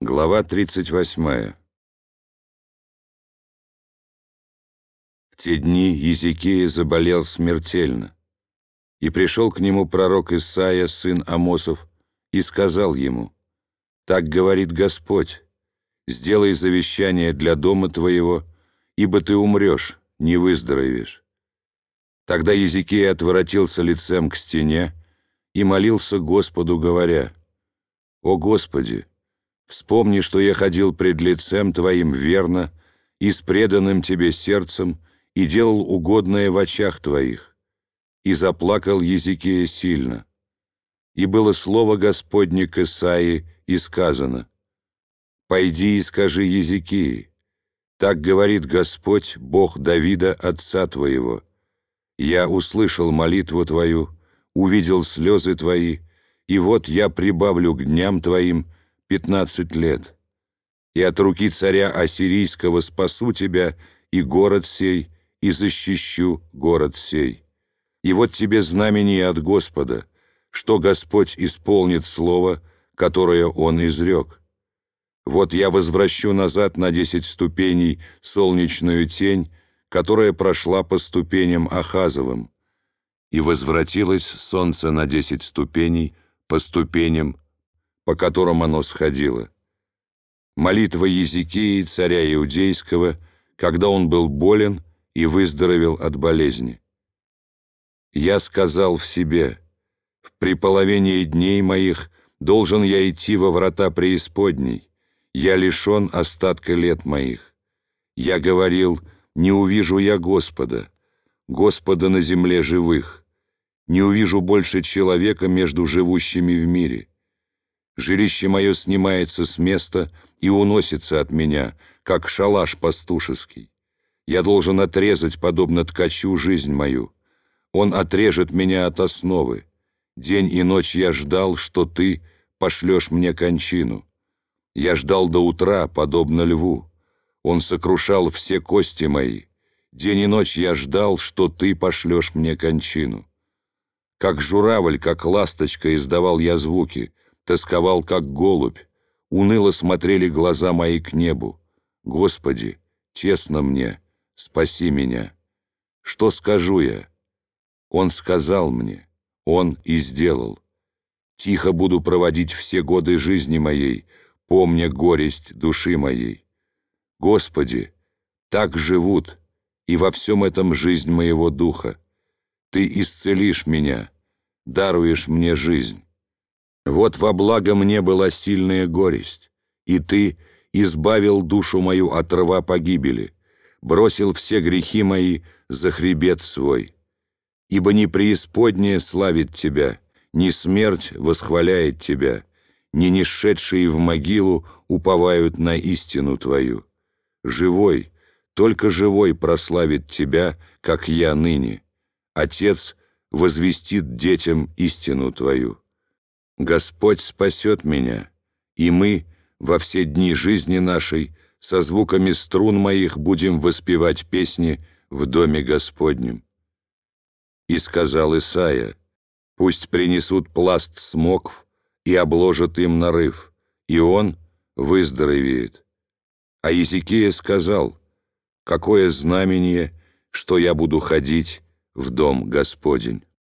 Глава 38. В те дни Иезекия заболел смертельно, и пришел к нему пророк Исаия, сын Амосов, и сказал ему: «Так говорит Господь: сделай завещание для дома твоего, ибо ты умрешь, не выздоровеешь». Тогда Иезекия отворотился лицем к стене и молился Господу, говоря: «О Господи, вспомни, что я ходил пред лицем Твоим верно и с преданным Тебе сердцем, и делал угодное в очах Твоих». И заплакал Иезекия сильно. И было слово Господне к Исаии, и сказано: «Пойди и скажи Иезекии: так говорит Господь, Бог Давида, отца твоего: я услышал молитву твою, увидел слезы твои, и вот я прибавлю к дням твоим 15 лет. И от руки царя ассирийского спасу тебя и город сей, и защищу город сей. И вот тебе знамение от Господа, что Господь исполнит слово, которое Он изрек. Вот я возвращу назад на 10 ступеней солнечную тень, которая прошла по ступеням Ахазовым. И возвратилось солнце на 10 ступеней по ступеням, по которым оно сходило». Молитва Иезекии, царя Иудейского, когда он был болен и выздоровел от болезни. «Я сказал в себе: в преполовении дней моих должен я идти во врата преисподней, я лишен остатка лет моих. Я говорил: не увижу я Господа, Господа на земле живых, не увижу больше человека между живущими в мире. Жилище мое снимается с места и уносится от меня, как шалаш пастушеский. Я должен отрезать, подобно ткачу, жизнь мою. Он отрежет меня от основы. День и ночь я ждал, что ты пошлешь мне кончину. Я ждал до утра, подобно льву. Он сокрушал все кости мои. День и ночь я ждал, что ты пошлешь мне кончину. Как журавль, как ласточка издавал я звуки, тосковал, как голубь. Уныло смотрели глаза мои к небу. Господи, тесно мне, спаси меня. Что скажу я? Он сказал мне, Он и сделал. Тихо буду проводить все годы жизни моей, помня горесть души моей. Господи, так живут, и во всем этом жизнь моего духа. Ты исцелишь меня, даруешь мне жизнь. Вот во благо мне была сильная горесть, и Ты избавил душу мою от рва погибели, бросил все грехи мои за хребет свой. Ибо не преисподняя славит Тебя, ни смерть восхваляет Тебя, ни нишедшие в могилу уповают на истину Твою. Живой, только живой прославит Тебя, как я ныне. Отец возвестит детям истину Твою. Господь спасет меня, и мы во все дни жизни нашей со звуками струн моих будем воспевать песни в доме Господнем». И сказал Исаия: «Пусть принесут пласт смокв и обложат им нарыв, и он выздоровеет». А Иезекия сказал: «Какое знамение, что я буду ходить в дом Господень».